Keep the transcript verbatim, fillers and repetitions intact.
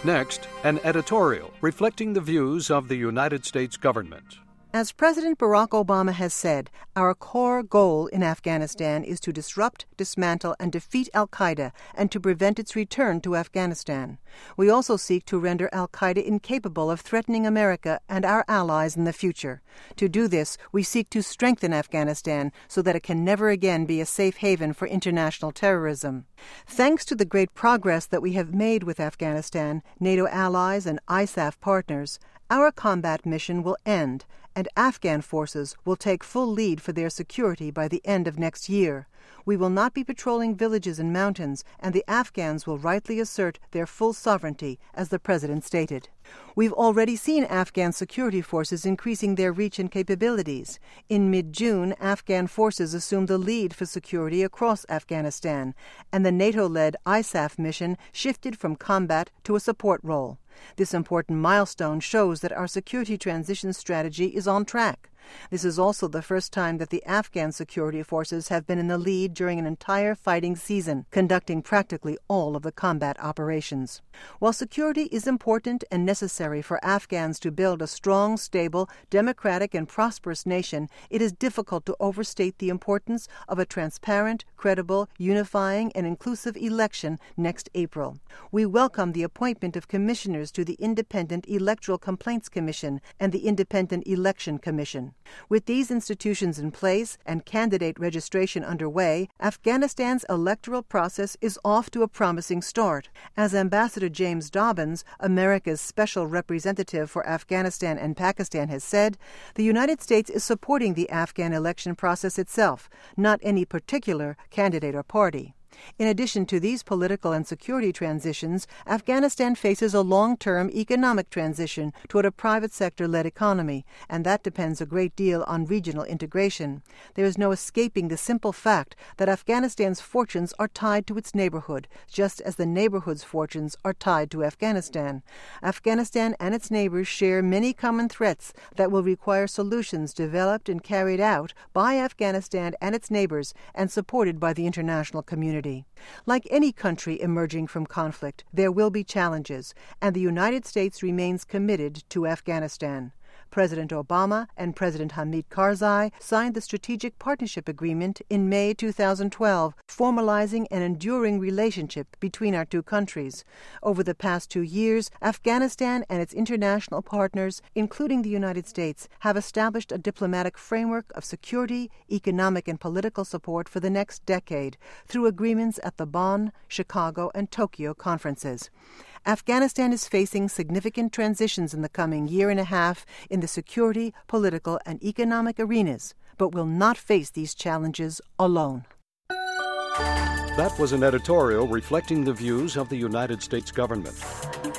Next, an editorial reflecting the views of the United States government. As President Barack Obama has said, our core goal in Afghanistan is to disrupt, dismantle, and defeat al-Qaeda and to prevent its return to Afghanistan. We also seek to render al-Qaeda incapable of threatening America and our allies in the future. To do this, we seek to strengthen Afghanistan so that it can never again be a safe haven for international terrorism. Thanks to the great progress that we have made with Afghanistan, NATO allies, and I S A F partners, our combat mission will end, and Afghan forces will take full lead for their security by the end of next year. We will not be patrolling villages and mountains, and the Afghans will rightly assert their full sovereignty, as the President stated. We've already seen Afghan security forces increasing their reach and capabilities. In mid-June, Afghan forces assumed the lead for security across Afghanistan, and the NATO-led I S A F mission shifted from combat to a support role. This important milestone shows that our security transition strategy is on track. This is also the first time that the Afghan security forces have been in the lead during an entire fighting season, conducting practically all of the combat operations. While security is important and necessary for Afghans to build a strong, stable, democratic, and prosperous nation, it is difficult to overstate the importance of a transparent, credible, unifying, and inclusive election next April. We welcome the appointment of commissioners to the Independent Electoral Complaints Commission and the Independent Election Commission. With these institutions in place and candidate registration underway, Afghanistan's electoral process is off to a promising start. As Ambassador James Dobbins, America's special representative for Afghanistan and Pakistan, has said, the United States is supporting the Afghan election process itself, not any particular candidate or party. In addition to these political and security transitions, Afghanistan faces a long-term economic transition toward a private sector-led economy, and that depends a great deal on regional integration. There is no escaping the simple fact that Afghanistan's fortunes are tied to its neighborhood, just as the neighborhood's fortunes are tied to Afghanistan. Afghanistan and its neighbors share many common threats that will require solutions developed and carried out by Afghanistan and its neighbors and supported by the international community. Like any country emerging from conflict, there will be challenges, and the United States remains committed to Afghanistan. President Obama and President Hamid Karzai signed the Strategic Partnership Agreement in May two thousand twelve, formalizing an enduring relationship between our two countries. Over the past two years, Afghanistan and its international partners, including the United States, have established a diplomatic framework of security, economic, and political support for the next decade through agreements at the Bonn, Chicago, and Tokyo conferences. Afghanistan is facing significant transitions in the coming year and a half in the security, political, and economic arenas, but will not face these challenges alone. That was an editorial reflecting the views of the United States government.